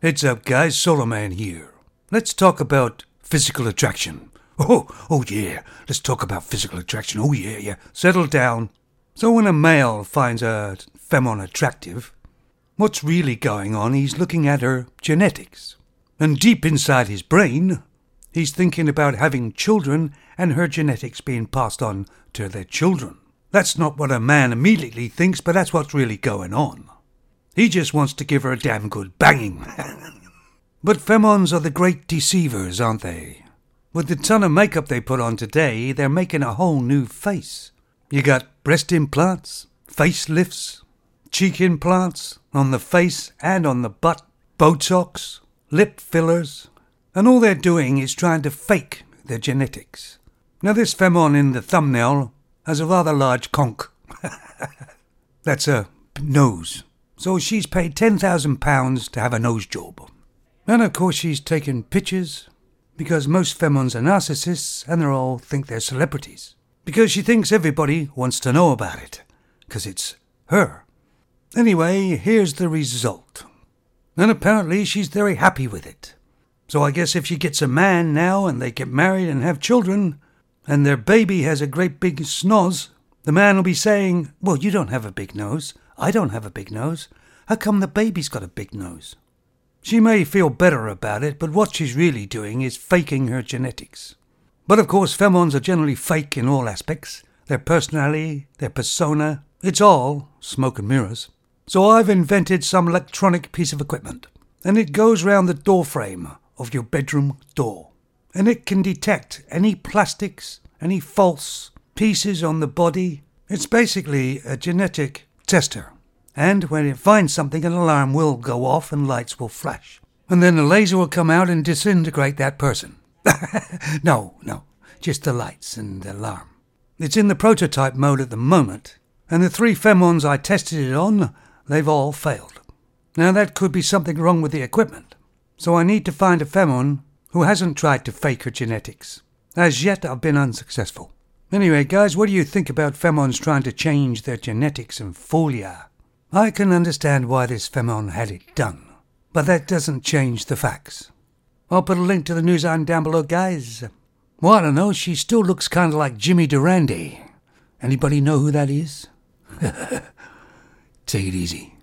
Heads up, guys, Solar Man here. Let's talk about physical attraction. Oh yeah, let's talk about physical attraction. Oh yeah. Settle down. So when a male finds a femon attractive, what's really going on, he's looking at her genetics. And deep inside his brain, he's thinking about having children and her genetics being passed on to their children. That's not what a man immediately thinks, but that's what's really going on. He just wants to give her a damn good banging. But femons are the great deceivers, aren't they? With the ton of makeup they put on today, they're making a whole new face. You got breast implants, facelifts, cheek implants, on the face and on the butt, Botox, lip fillers, and all they're doing is trying to fake their genetics. Now this femon in the thumbnail has a rather large conch. That's a nose. So she's paid £10,000 to have a nose job. And of course she's taken pictures, because most femons are narcissists and they all think they're celebrities. Because she thinks everybody wants to know about it, because it's her. Anyway, here's the result. And apparently she's very happy with it. So I guess if she gets a man now and they get married and have children, and their baby has a great big snoz, the man will be saying, well, you don't have a big nose. I don't have a big nose. How come the baby's got a big nose? She may feel better about it, but what she's really doing is faking her genetics. But of course, femons are generally fake in all aspects. Their personality, their persona, it's all smoke and mirrors. So I've invented some electronic piece of equipment, and it goes round the door frame of your bedroom door. And it can detect any plastics, any false pieces on the body. It's basically a genetic tester. And when it finds something, an alarm will go off and lights will flash. And then the laser will come out and disintegrate that person. No, just the lights and the alarm. It's in the prototype mode at the moment, and the 3 femons I tested it on, they've all failed. Now that could be something wrong with the equipment. So I need to find a femon who hasn't tried to fake her genetics. As yet, I've been unsuccessful. Anyway, guys, what do you think about femons trying to change their genetics and fool ya? I can understand why this femon had it done, but that doesn't change the facts. I'll put a link to the news item down below, guys. Well, I don't know, she still looks kind of like Jimmy Durante. Anybody know who that is? Take it easy.